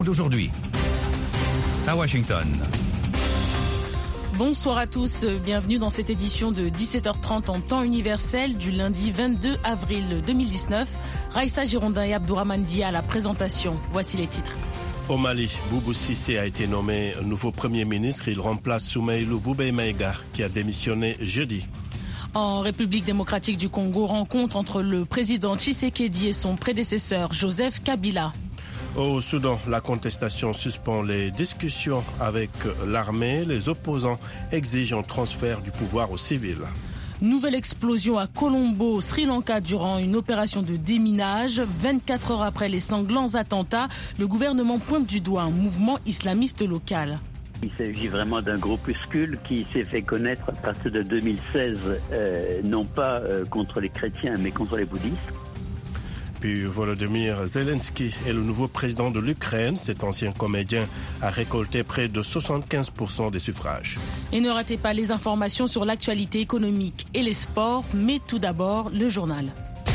D'aujourd'hui, à Washington. Bonsoir à tous, bienvenue dans cette édition de 17h30 en temps universel du lundi 22 avril 2019. Raïssa Girondin et Abdourahmane Dia à la présentation. Voici les titres. Au Mali, Boubou Cissé a été nommé nouveau Premier ministre. Il remplace Soumaïlou Boubèye Maïga qui a démissionné jeudi. En République démocratique du Congo, rencontre entre le président Tshisekedi et son prédécesseur Joseph Kabila. Au Soudan, la contestation suspend les discussions avec l'armée. Les opposants exigent un transfert du pouvoir aux civils. Nouvelle explosion à Colombo, Sri Lanka, durant une opération de déminage. 24 heures après les sanglants attentats, le gouvernement pointe du doigt un mouvement islamiste local. Il s'agit vraiment d'un groupuscule qui s'est fait connaître à partir de 2016, non pas contre les chrétiens, mais contre les bouddhistes. Puis Volodymyr Zelensky est le nouveau président de l'Ukraine. Cet ancien comédien a récolté près de 75% des suffrages. Et ne ratez pas les informations sur l'actualité économique et les sports, mais tout d'abord le journal.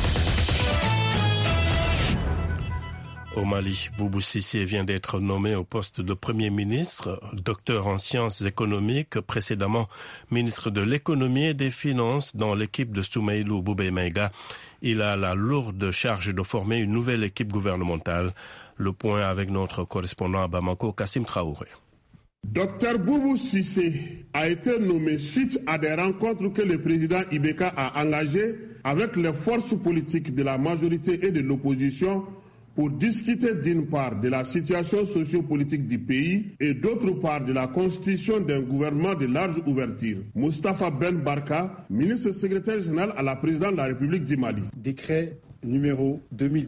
Au Mali, Boubou Cissé vient d'être nommé au poste de Premier ministre, docteur en sciences économiques, précédemment ministre de l'économie et des finances dans l'équipe de Soumaïlou Boubèye Maïga. Il a la lourde charge de former une nouvelle équipe gouvernementale. Le point avec notre correspondant à Bamako, Kassim Traoré. Dr Boubou Cissé a été nommé suite à des rencontres que le président Ibeka a engagées avec les forces politiques de la majorité et de l'opposition pour discuter d'une part de la situation sociopolitique du pays et d'autre part de la constitution d'un gouvernement de large ouverture. Moustapha Ben Barka, ministre secrétaire général à la présidente de la République du Mali. Décret numéro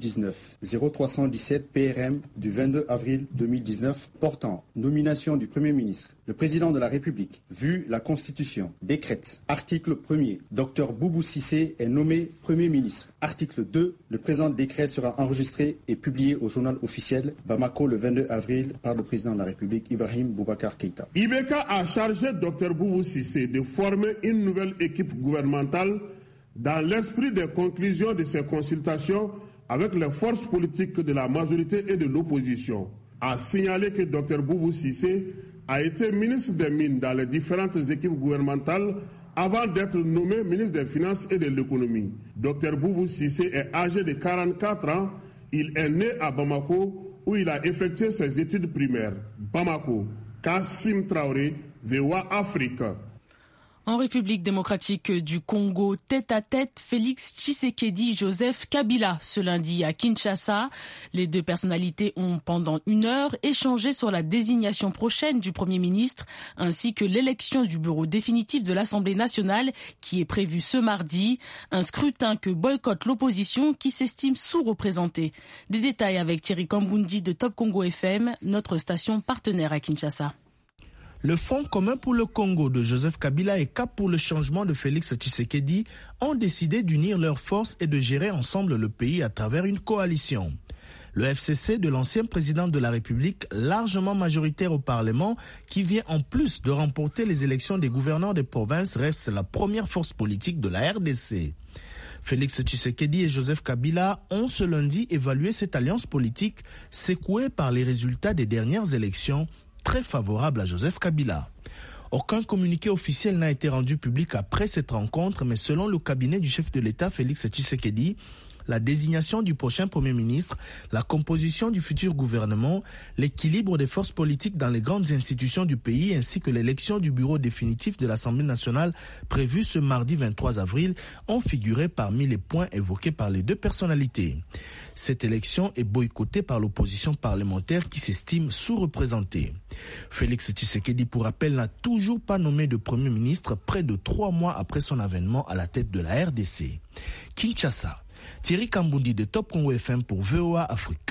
2019-0317 PRM du 22 avril 2019 portant nomination du Premier ministre. Le président de la République, vu la Constitution, décrète. Article 1er, Dr Boubou Cissé est nommé Premier ministre. Article 2, le présent décret sera enregistré et publié au journal officiel Bamako le 22 avril par le président de la République, Ibrahim Boubacar Keïta. Ibeka a chargé Dr Boubou Cissé de former une nouvelle équipe gouvernementale dans l'esprit des conclusions de ces consultations avec les forces politiques de la majorité et de l'opposition, a signalé que Dr Boubou Cissé a été ministre des Mines dans les différentes équipes gouvernementales avant d'être nommé ministre des Finances et de l'Économie. Dr Boubou Cissé est âgé de 44 ans. Il est né à Bamako où il a effectué ses études primaires. Bamako, Kassim Traoré, VOA Afrique. En République démocratique du Congo, tête-à-tête, Félix Tshisekedi, Joseph Kabila, ce lundi à Kinshasa. Les deux personnalités ont pendant 1 heure échangé sur la désignation prochaine du Premier ministre, ainsi que l'élection du bureau définitif de l'Assemblée nationale qui est prévue ce mardi. Un scrutin que boycotte l'opposition qui s'estime sous-représentée. Des détails avec Thierry Kambundi de Top Congo FM, notre station partenaire à Kinshasa. Le Front commun pour le Congo de Joseph Kabila et Cap pour le changement de Félix Tshisekedi ont décidé d'unir leurs forces et de gérer ensemble le pays à travers une coalition. Le FCC de l'ancien président de la République, largement majoritaire au Parlement, qui vient en plus de remporter les élections des gouverneurs des provinces, reste la première force politique de la RDC. Félix Tshisekedi et Joseph Kabila ont ce lundi évalué cette alliance politique secouée par les résultats des dernières élections, très favorable à Joseph Kabila. Aucun communiqué officiel n'a été rendu public après cette rencontre, mais selon le cabinet du chef de l'État, Félix Tshisekedi, la désignation du prochain Premier ministre, la composition du futur gouvernement, l'équilibre des forces politiques dans les grandes institutions du pays ainsi que l'élection du bureau définitif de l'Assemblée nationale prévue ce mardi 23 avril ont figuré parmi les points évoqués par les deux personnalités. Cette élection est boycottée par l'opposition parlementaire qui s'estime sous-représentée. Félix Tshisekedi, pour rappel, n'a toujours pas nommé de Premier ministre près de 3 mois après son avènement à la tête de la RDC. Kinshasa. Thierry Kambundi de Top Congo FM pour VOA Afrique.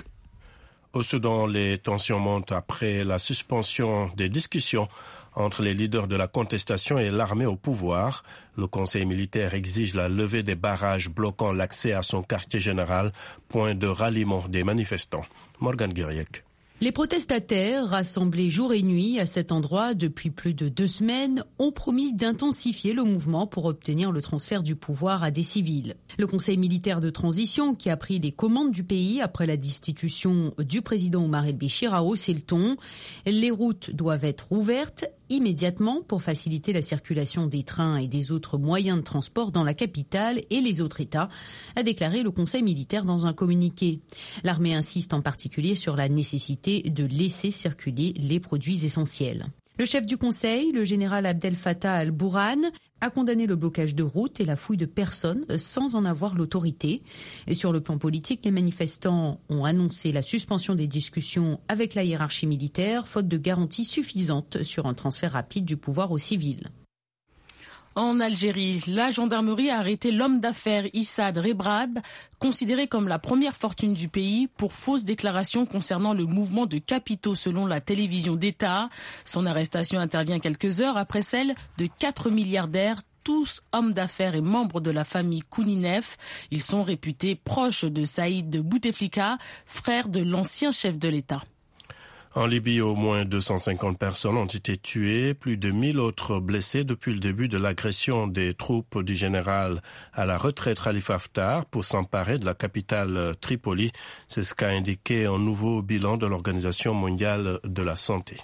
Au Soudan, les tensions montent après la suspension des discussions entre les leaders de la contestation et l'armée au pouvoir. Le conseil militaire exige la levée des barrages bloquant l'accès à son quartier général, point de ralliement des manifestants. Morgan Guiriec. Les protestataires, rassemblés jour et nuit à cet endroit depuis plus de 2 semaines, ont promis d'intensifier le mouvement pour obtenir le transfert du pouvoir à des civils. Le Conseil militaire de transition, qui a pris les commandes du pays après la destitution du président Omar el-Béchir, a haussé le ton. Les routes doivent être ouvertes immédiatement pour faciliter la circulation des trains et des autres moyens de transport dans la capitale et les autres États, a déclaré le Conseil militaire dans un communiqué. L'armée insiste en particulier sur la nécessité de laisser circuler les produits essentiels. Le chef du Conseil, le général Abdel Fattah al-Burhan, a condamné le blocage de routes et la fouille de personnes sans en avoir l'autorité. Et sur le plan politique, les manifestants ont annoncé la suspension des discussions avec la hiérarchie militaire, faute de garanties suffisantes sur un transfert rapide du pouvoir aux civils. En Algérie, la gendarmerie a arrêté l'homme d'affaires Issad Rebrab, considéré comme la première fortune du pays, pour fausses déclarations concernant le mouvement de capitaux selon la télévision d'État. Son arrestation intervient quelques heures après celle de 4 milliardaires, tous hommes d'affaires et membres de la famille Kouninef. Ils sont réputés proches de Saïd Bouteflika, frère de l'ancien chef de l'État. En Libye, au moins 250 personnes ont été tuées, plus de 1000 autres blessés depuis le début de l'agression des troupes du général à la retraite Khalifa Haftar pour s'emparer de la capitale Tripoli. C'est ce qu'a indiqué un nouveau bilan de l'Organisation mondiale de la santé.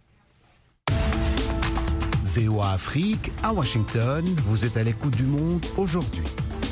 VOA Afrique, à Washington, vous êtes à l'écoute du monde aujourd'hui.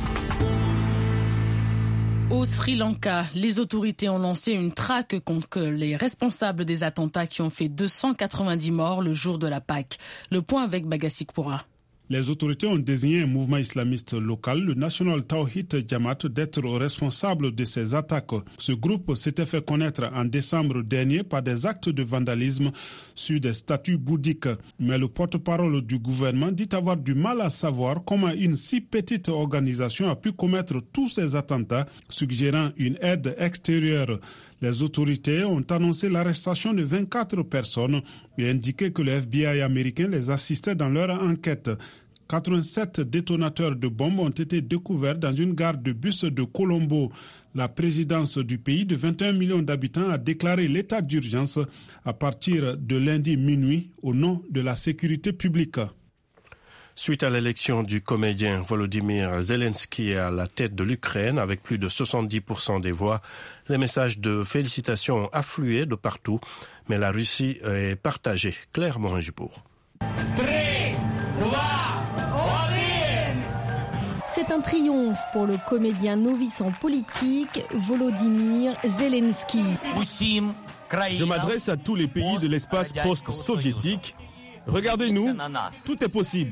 Au Sri Lanka, les autorités ont lancé une traque contre les responsables des attentats qui ont fait 290 morts le jour de la Pâque. Le point avec Bagassikpura. Les autorités ont désigné un mouvement islamiste local, le National Tawhid Jamaat, d'être responsable de ces attaques. Ce groupe s'était fait connaître en décembre dernier par des actes de vandalisme sur des statues bouddhiques. Mais le porte-parole du gouvernement dit avoir du mal à savoir comment une si petite organisation a pu commettre tous ces attentats, suggérant une aide extérieure. Les autorités ont annoncé l'arrestation de 24 personnes et indiqué que le FBI américain les assistait dans leur enquête. 87 détonateurs de bombes ont été découverts dans une gare de bus de Colombo. La présidence du pays de 21 millions d'habitants a déclaré l'état d'urgence à partir de lundi minuit au nom de la sécurité publique. Suite à l'élection du comédien Volodymyr Zelensky à la tête de l'Ukraine avec plus de 70% des voix, les messages de félicitations ont afflué de partout, mais la Russie est partagée. Claire Morin-Jupour. C'est un triomphe pour le comédien novice en politique, Volodymyr Zelensky. Je m'adresse à tous les pays de l'espace post-soviétique. Regardez-nous, tout est possible.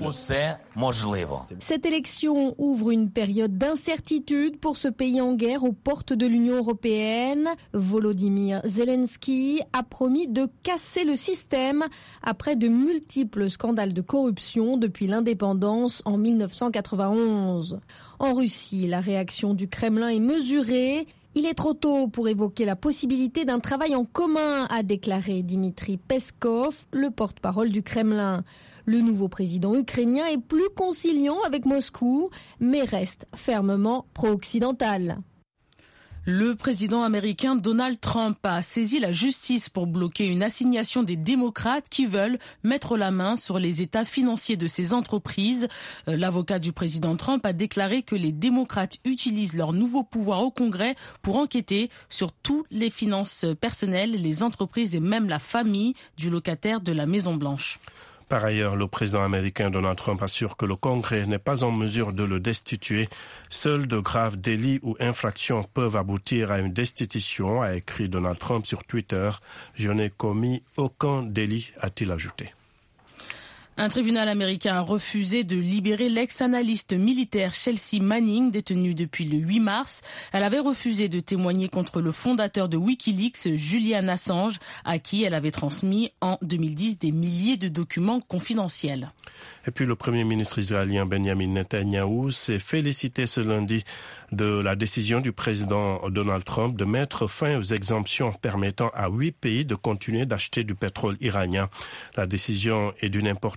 Cette élection ouvre une période d'incertitude pour ce pays en guerre aux portes de l'Union européenne. Volodymyr Zelensky a promis de casser le système après de multiples scandales de corruption depuis l'indépendance en 1991. En Russie, la réaction du Kremlin est mesurée. Il est trop tôt pour évoquer la possibilité d'un travail en commun, a déclaré Dmitri Peskov, le porte-parole du Kremlin. Le nouveau président ukrainien est plus conciliant avec Moscou, mais reste fermement pro-occidental. Le président américain Donald Trump a saisi la justice pour bloquer une assignation des démocrates qui veulent mettre la main sur les états financiers de ces entreprises. L'avocat du président Trump a déclaré que les démocrates utilisent leur nouveau pouvoir au Congrès pour enquêter sur toutes les finances personnelles, les entreprises et même la famille du locataire de la Maison-Blanche. Par ailleurs, le président américain Donald Trump assure que le Congrès n'est pas en mesure de le destituer. Seuls de graves délits ou infractions peuvent aboutir à une destitution, a écrit Donald Trump sur Twitter. Je n'ai commis aucun délit, a-t-il ajouté. Un tribunal américain a refusé de libérer l'ex-analyste militaire Chelsea Manning, détenue depuis le 8 mars. Elle avait refusé de témoigner contre le fondateur de Wikileaks, Julian Assange, à qui elle avait transmis en 2010 des milliers de documents confidentiels. Et puis le Premier ministre israélien Benjamin Netanyahou s'est félicité ce lundi de la décision du président Donald Trump de mettre fin aux exemptions permettant à 8 pays de continuer d'acheter du pétrole iranien. La décision est d'une importance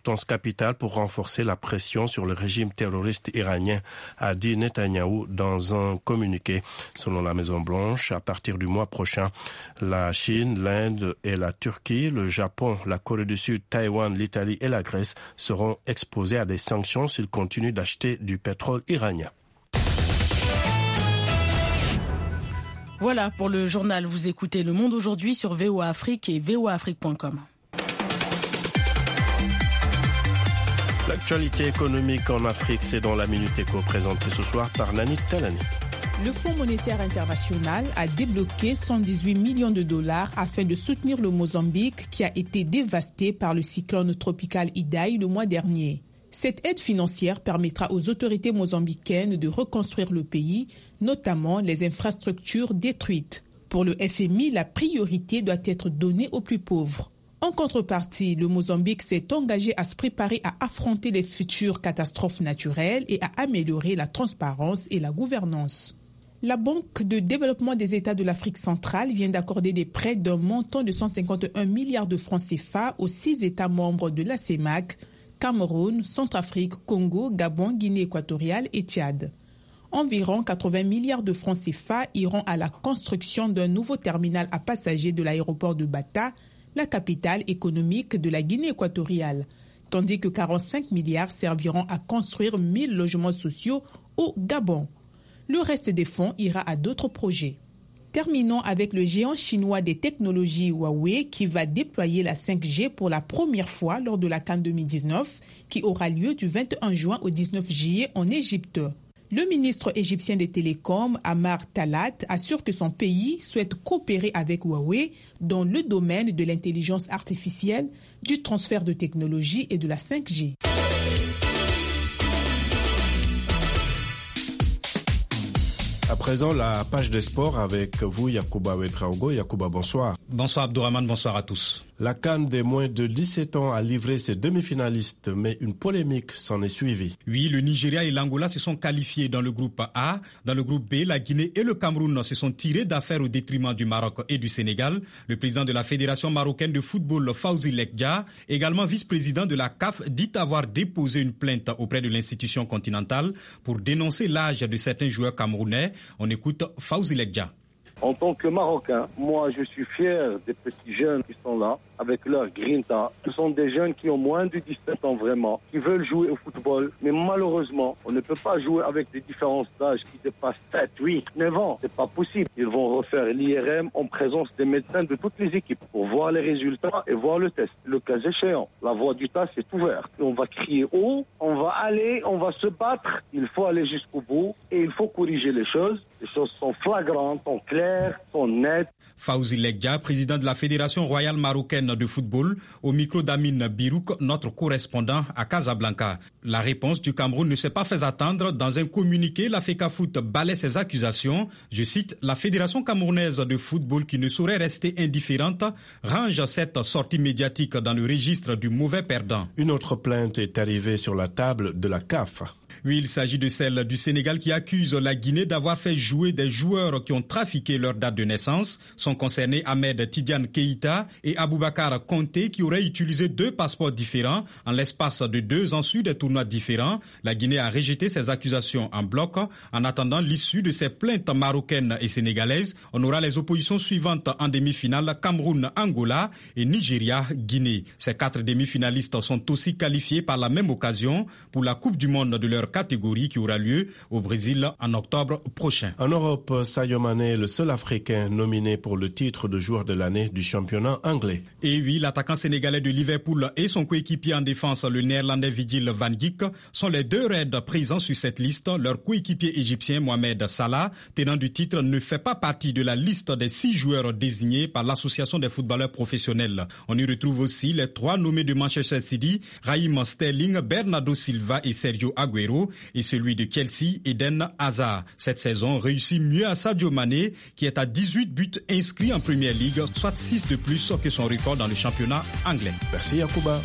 importance capitale pour renforcer la pression sur le régime terroriste iranien, a dit Netanyahou dans un communiqué. Selon la Maison-Blanche, à partir du mois prochain, la Chine, l'Inde et la Turquie, le Japon, la Corée du Sud, Taïwan, l'Italie et la Grèce seront exposés à des sanctions s'ils continuent d'acheter du pétrole iranien. Voilà pour le journal. Vous écoutez Le Monde aujourd'hui sur VOA Afrique et voaafrique.com. L'actualité économique en Afrique, c'est dans la Minute Éco présentée ce soir par Nani Talani. Le Fonds monétaire international a débloqué 118 millions de dollars afin de soutenir le Mozambique qui a été dévasté par le cyclone tropical Idai le mois dernier. Cette aide financière permettra aux autorités mozambicaines de reconstruire le pays, notamment les infrastructures détruites. Pour le FMI, la priorité doit être donnée aux plus pauvres. En contrepartie, le Mozambique s'est engagé à se préparer à affronter les futures catastrophes naturelles et à améliorer la transparence et la gouvernance. La Banque de développement des États de l'Afrique centrale vient d'accorder des prêts d'un montant de 151 milliards de francs CFA aux 6 États membres de la CEMAC, Cameroun, Centrafrique, Congo, Gabon, Guinée équatoriale et Tchad. Environ 80 milliards de francs CFA iront à la construction d'un nouveau terminal à passagers de l'aéroport de Bata, la capitale économique de la Guinée équatoriale, tandis que 45 milliards serviront à construire 1000 logements sociaux au Gabon. Le reste des fonds ira à d'autres projets. Terminons avec le géant chinois des technologies Huawei qui va déployer la 5G pour la première fois lors de la CAN 2019 qui aura lieu du 21 juin au 19 juillet en Égypte. Le ministre égyptien des Télécoms, Amar Talat, assure que son pays souhaite coopérer avec Huawei dans le domaine de l'intelligence artificielle, du transfert de technologies et de la 5G. À présent, la page des sports avec vous, Yacouba Ouedraogo. Yacouba, bonsoir. Bonsoir Abdourahmane, bonsoir à tous. La CAN des moins de 17 ans a livré ses demi-finalistes, mais une polémique s'en est suivie. Oui, le Nigeria et l'Angola se sont qualifiés dans le groupe A. Dans le groupe B, la Guinée et le Cameroun se sont tirés d'affaire au détriment du Maroc et du Sénégal. Le président de la Fédération marocaine de football, Fawzi Lekdia, également vice-président de la CAF, dit avoir déposé une plainte auprès de l'institution continentale pour dénoncer l'âge de certains joueurs camerounais. On écoute Fawzi Lekdia. En tant que Marocain, moi je suis fier des petits jeunes qui sont là, avec leur grinta. Ce sont des jeunes qui ont moins de 17 ans vraiment, qui veulent jouer au football. Mais malheureusement, on ne peut pas jouer avec des différences d'âge qui dépassent 7, 8, 9 ans. C'est pas possible. Ils vont refaire l'IRM en présence des médecins de toutes les équipes pour voir les résultats et voir le test. Le cas échéant, la voie du TAS est ouverte. On va crier haut, on va aller, on va se battre. Il faut aller jusqu'au bout et il faut corriger les choses. Les choses sont flagrantes, sont claires, sont nettes. Fawzi Lekdia, président de la Fédération royale marocaine de football, au micro d'Amine Birouk, notre correspondant à Casablanca. La réponse du Cameroun ne s'est pas fait attendre. Dans un communiqué, la FECAFOOT balaie ses accusations. Je cite, la Fédération camerounaise de football qui ne saurait rester indifférente range cette sortie médiatique dans le registre du mauvais perdant. Une autre plainte est arrivée sur la table de la CAF. Oui, il s'agit de celle du Sénégal qui accuse la Guinée d'avoir fait jouer des joueurs qui ont trafiqué leur date de naissance. Sont concernés Ahmed Tidiane Keïta et Aboubakar Konté qui auraient utilisé 2 passeports différents en l'espace de 2 ans sur des tournois différents. La Guinée a rejeté ces accusations en bloc. En attendant l'issue de ces plaintes marocaines et sénégalaises, on aura les oppositions suivantes en demi-finale: Cameroun-Angola et Nigeria-Guinée. Ces 4 demi-finalistes sont aussi qualifiés par la même occasion pour la Coupe du Monde de leur catégorie qui aura lieu au Brésil en octobre prochain. En Europe, Sadio Mané est le seul Africain nominé pour le titre de joueur de l'année du championnat anglais. Et oui, l'attaquant sénégalais de Liverpool et son coéquipier en défense, le néerlandais Virgil van Dijk, sont les 2 raids présents sur cette liste. Leur coéquipier égyptien Mohamed Salah, tenant du titre, ne fait pas partie de la liste des 6 joueurs désignés par l'association des footballeurs professionnels. On y retrouve aussi les 3 nommés de Manchester City, Raheem Sterling, Bernardo Silva et Sergio Aguero, et celui de Chelsea, Eden Hazard. Cette saison réussit mieux à Sadio Mané, qui est à 18 buts inscrits en Premier League, soit 6 de plus que son record dans le championnat anglais. Merci Yacouba.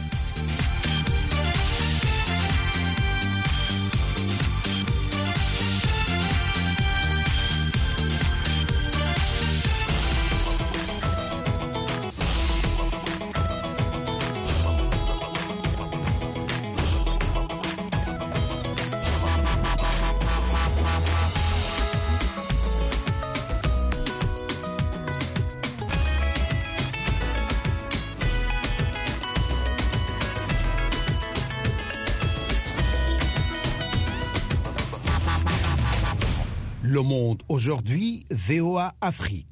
Le Monde aujourd'hui, VOA Afrique.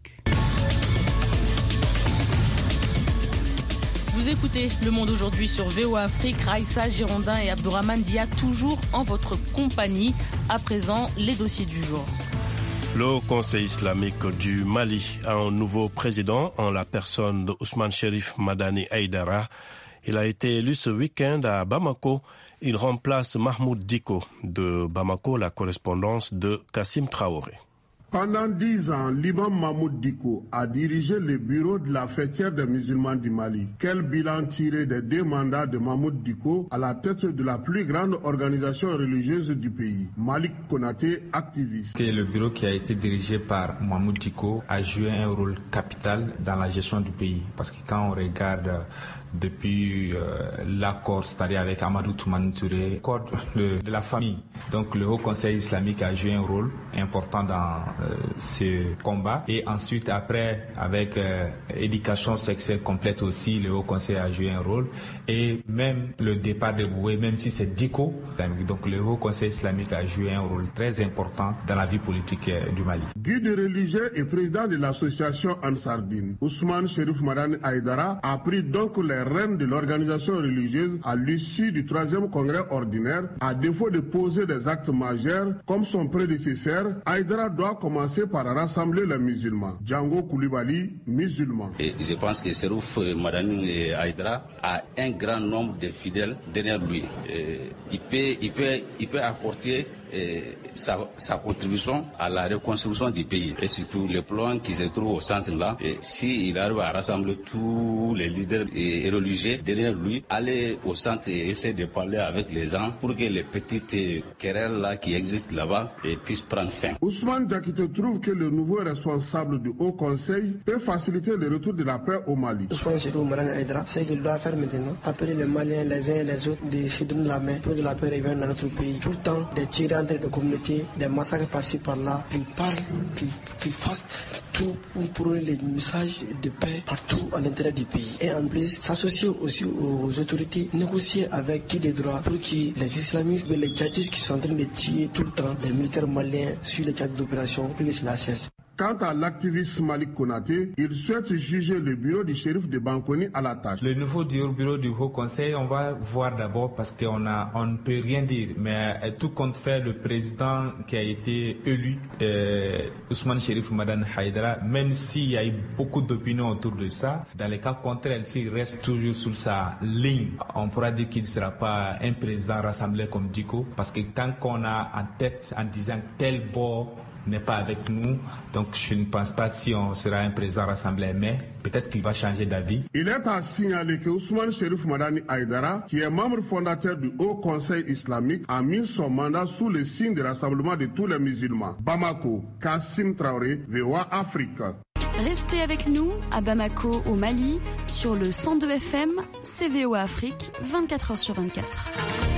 Vous écoutez Le Monde aujourd'hui sur VOA Afrique. Raïssa Girondin et Abdourahmane Dia toujours en votre compagnie. À présent, les dossiers du jour. Le Haut Conseil islamique du Mali a un nouveau président en la personne de Ousmane Cherif Madani Aïdara. Il a été élu ce week-end à Bamako. Il remplace Mahmoud Dicko de Bamako, la correspondance de Kassim Traoré. Pendant 10 ans, l'imam Mahmoud Dicko a dirigé le bureau de la fêtière des musulmans du Mali. Quel bilan tiré des 2 mandats de Mahmoud Dicko à la tête de la plus grande organisation religieuse du pays? Malik Konaté, activiste. Le bureau qui a été dirigé par Mahmoud Dicko a joué un rôle capital dans la gestion du pays. Parce que quand on regarde depuis l'accord, c'est-à-dire avec Amadou Toumani Touré, l'accord de la famille. Donc le Haut Conseil islamique a joué un rôle important dans ce combat. Et ensuite, après, avec éducation sexuelle complète aussi, le Haut Conseil a joué un rôle. Et même le départ de Boué, même si c'est Dicko, donc le Haut Conseil islamique a joué un rôle très important dans la vie politique du Mali. Guide religieux et président de l'association Ansardine, Ousmane Cherif Madani Aïdara a pris donc les rênes de l'organisation religieuse à l'issue du 3e congrès ordinaire. À défaut de poser des actes majeurs comme son prédécesseur, Aïdara doit commencer par rassembler les musulmans. Django Koulibaly, musulman. Et je pense que Cherif Madani Aïdara a un grand nombre de fidèles derrière lui. Il peut apporter sa contribution à la reconstruction du pays et surtout le plan qui se trouve au centre là. Et s'il arrive à rassembler tous les leaders et religieux derrière lui, aller au centre et essayer de parler avec les gens pour que les petites querelles là qui existent là-bas puissent prendre fin. Ousmane Diakité trouve que le nouveau responsable du Haut Conseil peut faciliter le retour de la paix au Mali. Ousmane Cherif Madani Aïdara, c'est qu'il doit faire maintenant, appeler les Maliens les uns et les autres, de se donner la main pour que la paix revienne dans notre pays. Tout le temps, des tirs entre les communautés, des massacres passés par là, qu'ils parlent, qu'ils fassent tout pour prôner les messages de paix partout à l'intérieur du pays. Et en plus, s'associer aussi aux autorités, négocier avec qui des droits pour que les islamistes et les djihadistes qui sont en train de tuer tout le temps des militaires maliens sur les cadres d'opération, pour que cela cesse. Quant à l'activiste Malik Konaté, il souhaite juger le bureau du shérif de Bankoni à la tâche. Le nouveau bureau du Haut Conseil, on va voir d'abord parce qu'on ne peut rien dire. Mais tout compte fait, le président qui a été élu, Ousmane Cherif Madani Aïdara, même s'il y a eu beaucoup d'opinions autour de ça, dans les cas contraires, s'il reste toujours sur sa ligne, on pourra dire qu'il ne sera pas un président rassemblé comme Dicko. Parce que tant qu'on a en tête en disant tel bord n'est pas avec nous, donc je ne pense pas si on sera un président rassemblé, mais peut-être qu'il va changer d'avis. Il est à signaler que Ousmane Cherif Madani Aïdara, qui est membre fondateur du Haut Conseil islamique, a mis son mandat sous le signe de rassemblement de tous les musulmans. Bamako, Kassim Traoré, VOA Afrique. Restez avec nous à Bamako au Mali sur le 102 FM, c'est VOA Afrique, 24h sur 24.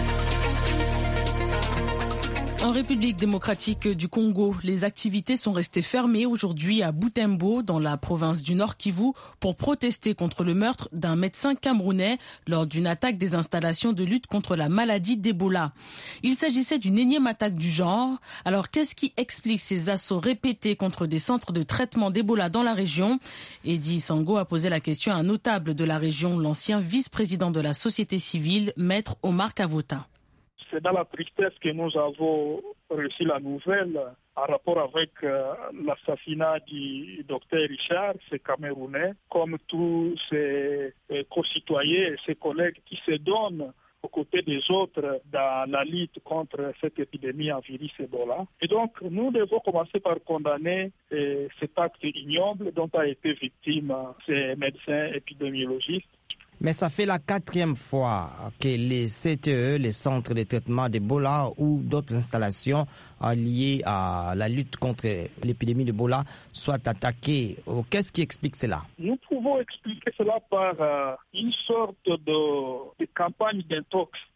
En République démocratique du Congo, les activités sont restées fermées aujourd'hui à Butembo, dans la province du Nord Kivu, pour protester contre le meurtre d'un médecin camerounais lors d'une attaque des installations de lutte contre la maladie d'Ebola. Il s'agissait d'une énième attaque du genre. Alors, qu'est-ce qui explique ces assauts répétés contre des centres de traitement d'Ebola dans la région? Eddie Sango a posé la question à un notable de la région, l'ancien vice-président de la société civile, Maître Omar Kavota. C'est dans la tristesse que nous avons reçu la nouvelle en rapport avec l'assassinat du docteur Richard, ce Camerounais, comme tous ses concitoyens et ses collègues qui se donnent aux côtés des autres dans la lutte contre cette épidémie en virus Ebola. Et donc, nous devons commencer par condamner cet acte ignoble dont a été victime ces médecins épidémiologistes. Mais ça fait la 4e fois que les CTE, les centres de traitement d'Ebola ou d'autres installations liées à la lutte contre l'épidémie d'Ebola soient attaquées. Qu'est-ce qui explique cela? Nous pouvons expliquer cela par une sorte de campagne d'intox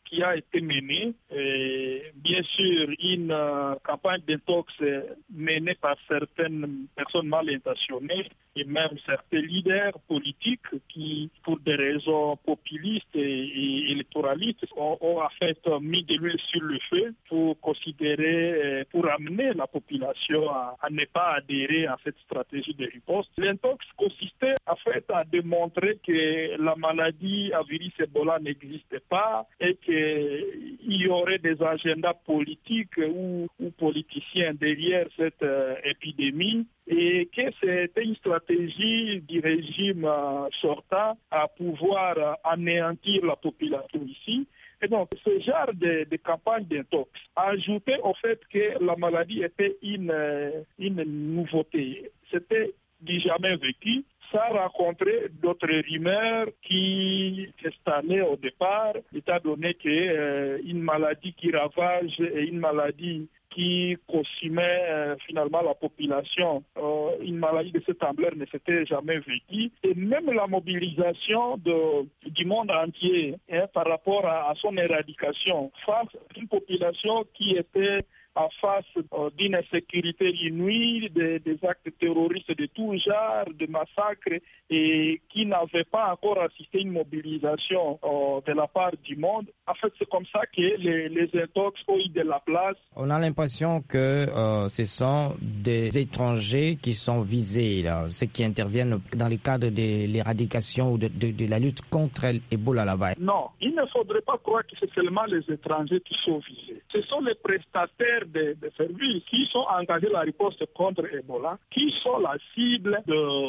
qui a été menée. Et bien sûr, une campagne d'intox menée par certaines personnes mal intentionnées et même certains leaders politiques qui, pour des raisons populistes et électoralistes, ont en fait mis de l'huile sur le feu pour considérer, pour amener la population à ne pas adhérer à cette stratégie de riposte. L'intox consistait en fait à démontrer que la maladie à virus Ebola n'existait pas et qu'il y aurait des agendas politiques ou politiciens derrière cette épidémie et que c'était une stratégie du régime sortant à pouvoir anéantir la population ici. Et donc, ce genre de campagne d'intox, ajouté au fait que la maladie était une nouveauté, c'était du jamais vécu, ça a rencontré d'autres rumeurs qui s'installaient au départ, étant donné qu'une maladie qui ravage et une maladie qui consumait finalement la population, une maladie de cette ampleur ne s'était jamais vécue. Et même la mobilisation du monde entier par rapport à son éradication face à une population qui était en face d'une insécurité inouïe, des actes terroristes de tout genre, de massacres, et qui n'avait pas encore assisté à une mobilisation de la part du monde. En fait, c'est comme ça que les intox ont eu de la place. On a l'impression que ce sont des étrangers qui sont visés, là, ceux qui interviennent dans le cadre de l'éradication ou de la lutte contre l'Ebola là-bas. Non, il ne faudrait pas croire que c'est seulement les étrangers qui sont visés. Ce sont les prestataires des services qui sont engagés dans la riposte contre Ebola, qui sont la cible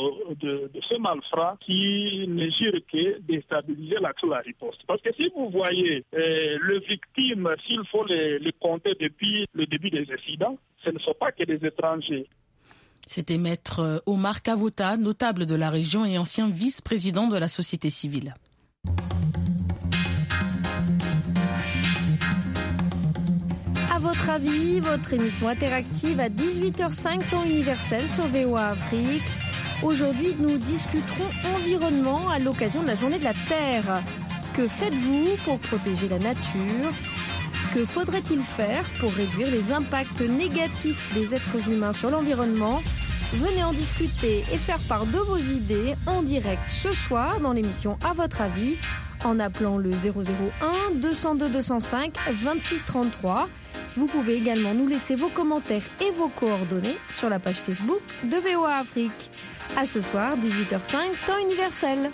de ce malfrat qui ne jure que déstabiliser l'action de la riposte. Parce que si vous voyez les victimes, s'il faut les compter depuis le début des incidents, ce ne sont pas que des étrangers. C'était maître Omar Kavota, notable de la région et ancien vice-président de la société civile. À votre avis, votre émission interactive à 18h05 temps universel sur VOA Afrique. Aujourd'hui, nous discuterons environnement à l'occasion de la journée de la Terre. Que faites-vous pour protéger la nature ? Que faudrait-il faire pour réduire les impacts négatifs des êtres humains sur l'environnement ? Venez en discuter et faire part de vos idées en direct ce soir dans l'émission À votre avis en appelant le 001 202 205 26 33. Vous pouvez également nous laisser vos commentaires et vos coordonnées sur la page Facebook de VOA Afrique. À ce soir, 18h05, temps universel.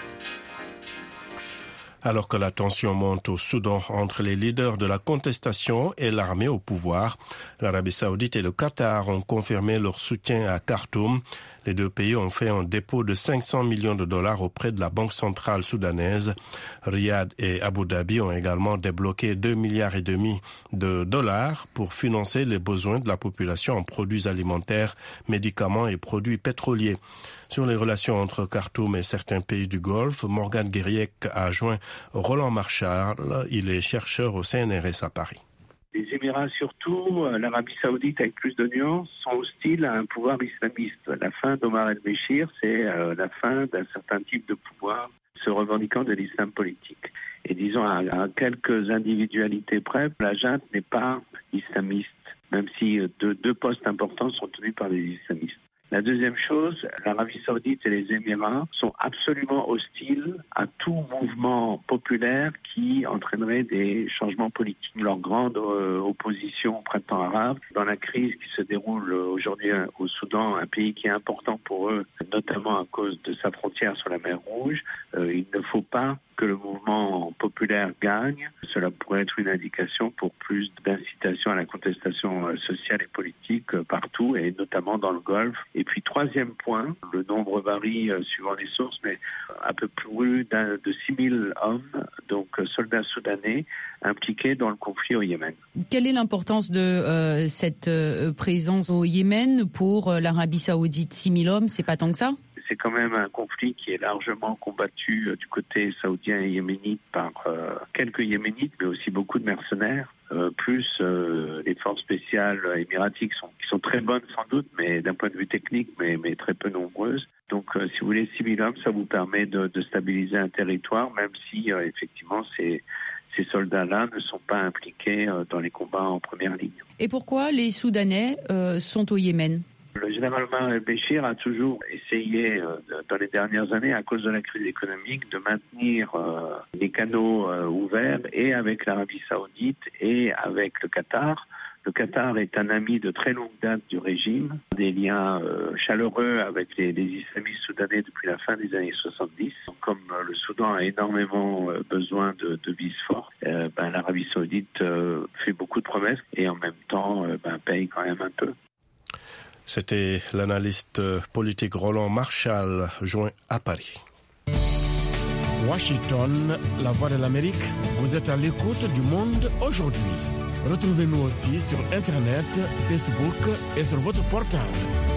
Alors que la tension monte au Soudan entre les leaders de la contestation et l'armée au pouvoir, l'Arabie Saoudite et le Qatar ont confirmé leur soutien à Khartoum. Les deux pays ont fait un dépôt de 500 millions de dollars auprès de la Banque centrale soudanaise. Riyad et Abu Dhabi ont également débloqué 2,5 milliards de dollars pour financer les besoins de la population en produits alimentaires, médicaments et produits pétroliers. Sur les relations entre Khartoum et certains pays du Golfe, Morgan Guériec a joint Roland Marchal. Il est chercheur au CNRS à Paris. Les Émirats, surtout l'Arabie Saoudite avec plus de nuances, sont hostiles à un pouvoir islamiste. La fin d'Omar el-Béchir, c'est la fin d'un certain type de pouvoir se revendiquant de l'islam politique. Et disons, à quelques individualités près, la junte n'est pas islamiste, même si deux postes importants sont tenus par des islamistes. La deuxième chose, l'Arabie Saoudite et les Émirats sont absolument hostiles à tout mouvement populaire qui entraînerait des changements politiques. Leur grande opposition au printemps arabe, dans la crise qui se déroule aujourd'hui au Soudan, un pays qui est important pour eux, notamment à cause de sa frontière sur la mer Rouge, il ne faut pas que le mouvement populaire gagne. Cela pourrait être une indication pour plus d'incitation à la contestation sociale et politique partout, et notamment dans le Golfe. Et puis, troisième point, le nombre varie suivant les sources, mais un peu plus de 6 000 hommes, donc soldats soudanais, impliqués dans le conflit au Yémen. Quelle est l'importance de cette présence au Yémen pour l'Arabie Saoudite? 6 000 hommes, c'est pas tant que ça? C'est quand même un conflit qui est largement combattu du côté saoudien et yéménite par quelques yéménites, mais aussi beaucoup de mercenaires, plus les forces spéciales émiratiques qui sont très bonnes sans doute, mais d'un point de vue technique, mais très peu nombreuses. Donc, si vous voulez, 6 000 hommes, ça vous permet de stabiliser un territoire, même si effectivement c'est ces soldats-là ne sont pas impliqués dans les combats en première ligne. Et pourquoi les Soudanais sont au Yémen ? Le général Omar el-Béchir a toujours essayé, dans les dernières années, à cause de la crise économique, de maintenir les canaux ouverts, et avec l'Arabie Saoudite et avec le Qatar. Le Qatar est un ami de très longue date du régime, des liens chaleureux avec les islamistes soudanais depuis la fin des années 70. Comme le Soudan a énormément besoin de vices forts, l'Arabie Saoudite fait beaucoup de promesses et en même temps paye quand même un peu. C'était l'analyste politique Roland Marshall, joint à Paris. Washington, la voix de l'Amérique, vous êtes à l'écoute du monde aujourd'hui. Retrouvez-nous aussi sur Internet, Facebook et sur votre portable.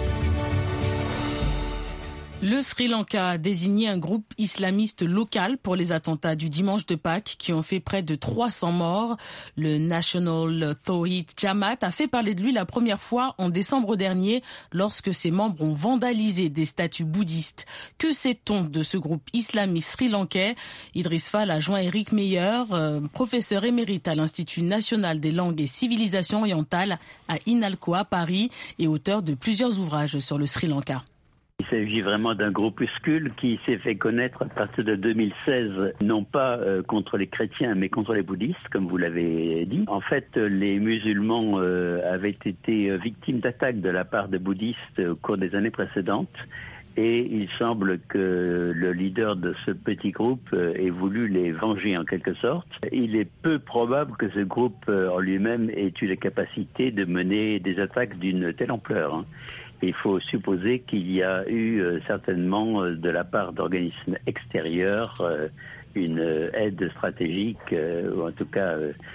Le Sri Lanka a désigné un groupe islamiste local pour les attentats du dimanche de Pâques qui ont fait près de 300 morts. Le National Tawhid Jamaat a fait parler de lui la première fois en décembre dernier lorsque ses membres ont vandalisé des statues bouddhistes. Que sait-on de ce groupe islamiste sri-lankais ? Idriss Fall a joint Eric Meyer, professeur émérite à l'Institut national des langues et civilisations orientales à INALCO à Paris et auteur de plusieurs ouvrages sur le Sri Lanka. Il s'agit vraiment d'un groupuscule qui s'est fait connaître à partir de 2016, non pas contre les chrétiens, mais contre les bouddhistes, comme vous l'avez dit. En fait, les musulmans avaient été victimes d'attaques de la part des bouddhistes au cours des années précédentes. Et il semble que le leader de ce petit groupe ait voulu les venger en quelque sorte. Il est peu probable que ce groupe en lui-même ait eu la capacité de mener des attaques d'une telle ampleur. Il faut supposer qu'il y a eu certainement de la part d'organismes extérieurs une aide stratégique, ou en tout cas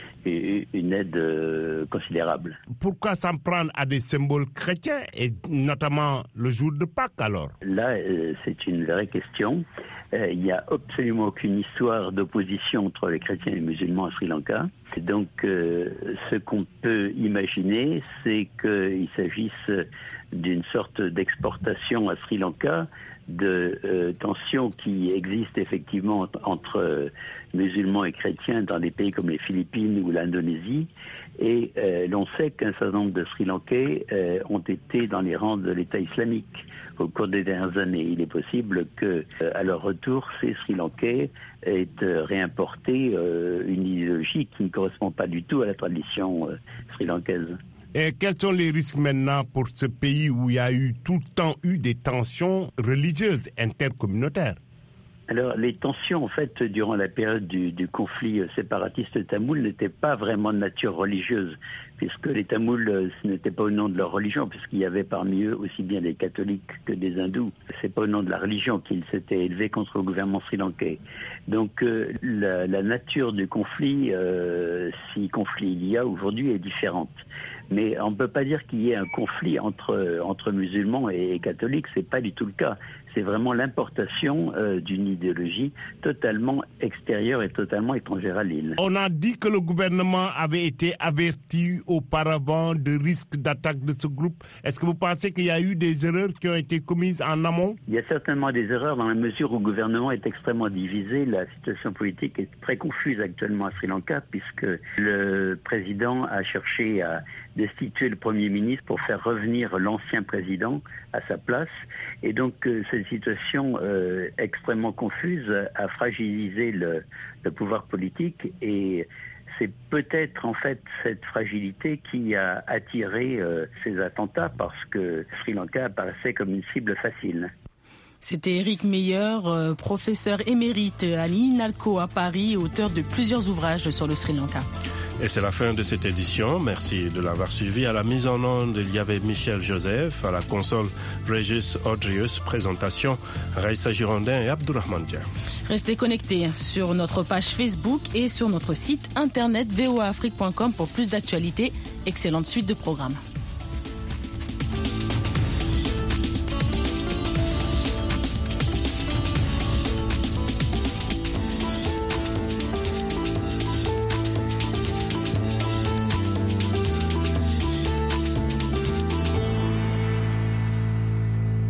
une aide considérable. Pourquoi s'en prendre à des symboles chrétiens, et notamment le jour de Pâques alors ? Là, c'est une vraie question. Il n'y a absolument aucune histoire d'opposition entre les chrétiens et les musulmans à Sri Lanka. Donc, ce qu'on peut imaginer, c'est qu'il s'agisse d'une sorte d'exportation à Sri Lanka de tensions qui existent effectivement entre musulmans et chrétiens dans des pays comme les Philippines ou l'Indonésie. Et l'on sait qu'un certain nombre de Sri Lankais ont été dans les rangs de l'État islamique au cours des dernières années. Il est possible que, à leur retour, ces Sri Lankais aient réimporté une idéologie qui ne correspond pas du tout à la tradition sri-lankaise. Et quels sont les risques maintenant pour ce pays où il y a tout le temps eu des tensions religieuses intercommunautaires ? Alors, les tensions, en fait, durant la période du conflit séparatiste tamoul n'étaient pas vraiment de nature religieuse, puisque les Tamouls, ce n'était pas au nom de leur religion, puisqu'il y avait parmi eux aussi bien des catholiques que des hindous. C'est pas au nom de la religion qu'ils s'étaient élevés contre le gouvernement sri-lankais. Donc, la nature du conflit, si conflit il y a aujourd'hui, est différente. Mais on ne peut pas dire qu'il y ait un conflit entre musulmans et catholiques, c'est pas du tout le cas. C'est vraiment l'importation d'une idéologie totalement extérieure et totalement étrangère à l'île. On a dit que le gouvernement avait été averti auparavant de risques d'attaque de ce groupe. Est-ce que vous pensez qu'il y a eu des erreurs qui ont été commises en amont ? Il y a certainement des erreurs dans la mesure où le gouvernement est extrêmement divisé. La situation politique est très confuse actuellement à Sri Lanka, puisque le président a cherché à destituer le Premier ministre pour faire revenir l'ancien président à sa place. Et donc, cette situation extrêmement confuse a fragilisé le pouvoir politique, et c'est peut-être en fait cette fragilité qui a attiré ces attentats, parce que Sri Lanka apparaissait comme une cible facile. C'était Eric Meyer, professeur émérite à l'INALCO à Paris, auteur de plusieurs ouvrages sur le Sri Lanka. Et c'est la fin de cette édition. Merci de l'avoir suivi. À la mise en onde, il y avait Michel Joseph. À la console, Régis Audrius. Présentation, Raissa Girondin et Abdourahmane Dia. Restez connectés sur notre page Facebook et sur notre site internet voaafrique.com pour plus d'actualités. Excellente suite de programmes.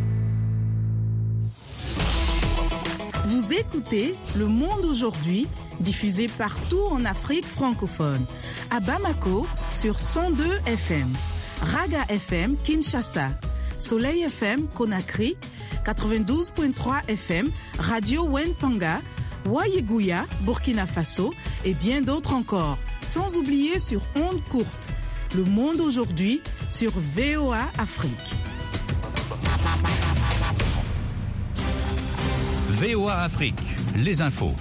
Écoutez Le Monde aujourd'hui diffusée partout en Afrique francophone. À Bamako sur 102 FM, Raga FM Kinshasa, Soleil FM Conakry, 92.3 FM, Radio Wenpanga, Wayeguya, Burkina Faso et bien d'autres encore. Sans oublier sur ondes courtes. Le monde aujourd'hui sur VOA Afrique. VOA Afrique, les infos.